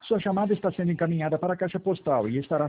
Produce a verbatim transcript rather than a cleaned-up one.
Sua chamada está sendo encaminhada para a caixa postal e estará